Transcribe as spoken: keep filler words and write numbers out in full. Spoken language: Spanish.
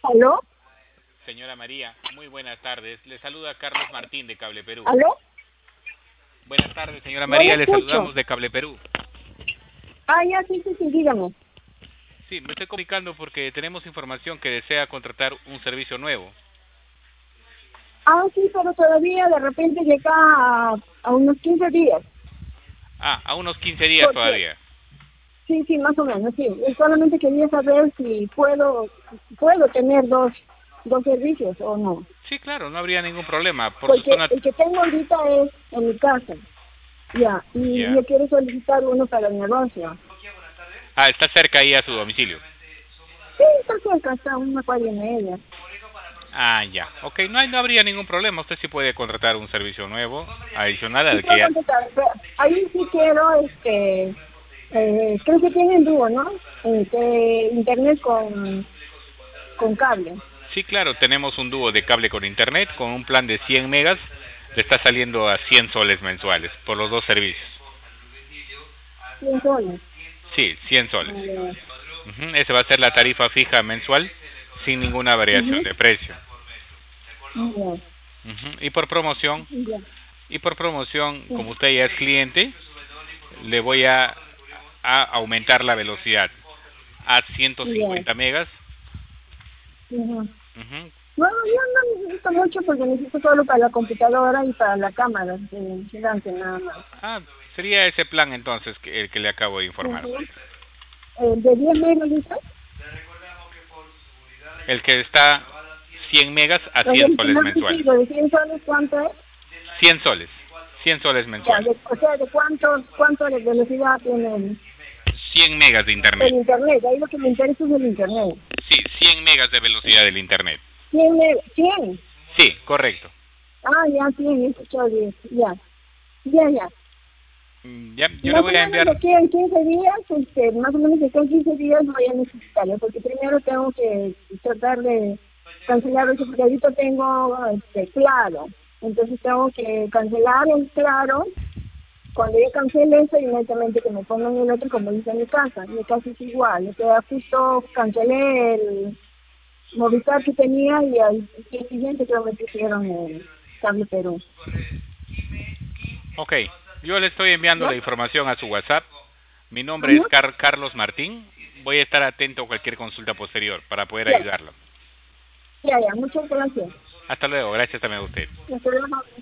¿Aló? Señora María, muy buenas tardes. Le saluda Carlos Martín de Cable Perú. ¿Aló? Buenas tardes, señora No le María. Le escucho. saludamos de Cable Perú. Ah, ya, sí, sí, sí, dígame. Sí, me estoy comunicando porque tenemos información que desea contratar un servicio nuevo. Ah, sí, pero todavía de repente llega a, a unos quince días. Ah, a unos quince días Porque, todavía. sí, sí, más o menos, sí. Y solamente quería saber si puedo, puedo tener dos, dos servicios o no. Sí, claro, no habría ningún problema. Por su Porque zona... el que tengo ahorita es en mi casa. Ya, y Ya. yo quiero solicitar uno para el negocio. Ah, está cerca ahí a su domicilio. Sí, está cerca, está a una cuadra y media. Ah, ya. Ok, no, hay, no habría ningún problema. Usted sí puede contratar un servicio nuevo, adicional Sí al que puedo ya... contestar, pero ahí sí quiero, este, eh, creo que tienen dúo, ¿no? Este, internet con, con cable. Sí, claro, tenemos un dúo de cable con internet con un plan de cien megas. Le está saliendo a cien soles mensuales por los dos servicios. cien soles. Sí, cien soles. Eh, Ujú, esa va a ser la tarifa fija mensual sin ninguna variación ujú, de precio. ya, Ujú, Y por promoción, ya, y por promoción, sí, como usted ya es cliente, le voy a, a aumentar la velocidad a ciento ya, cincuenta megas. ujú. Ujú. Bueno, yo no necesito mucho porque necesito solo para la computadora y para la cámara de gigante nada más. Ah, sería ese plan entonces que, el que le acabo de informar. Ujú. Eh, ¿De diez megas dice? El que está cien megas a O cien sea, que soles no mensuales. consigo, de cien soles, ¿cuánto es? cien soles. cien soles Ya, mensuales. de, o sea, ¿de cuánto, cuánto de velocidad tiene el, cien megas de el internet. internet? Ahí lo que me interesa es el internet. Sí, cien megas de velocidad del internet. cien me- cien. Sí, correcto. Ah, ya, cien, he escuchado bien. Ya, ya, ya. Mm, Ya, yo le Más o voy a menos de enviar... aquí en quince días, este, más o menos de aquí en quince días voy a necesitarlo, porque primero tengo que tratar de cancelar eso, porque ahorita tengo, este, claro. Entonces tengo que cancelar el claro. Cuando yo cancele eso, inmediatamente que me pongan el otro, como dice en mi casa. Mi casa es igual. O sea, justo cancelé el Movistar que tenía y al día siguiente creo me pusieron el Cable Perú. Ok, yo le estoy enviando ¿Ya? la información a su WhatsApp. Mi nombre Ujú. es Car Carlos Martín. Voy a estar atento a cualquier consulta posterior para poder Ya, ayudarlo. ya, ya. Muchas gracias. Hasta luego, gracias también a usted. Hasta luego.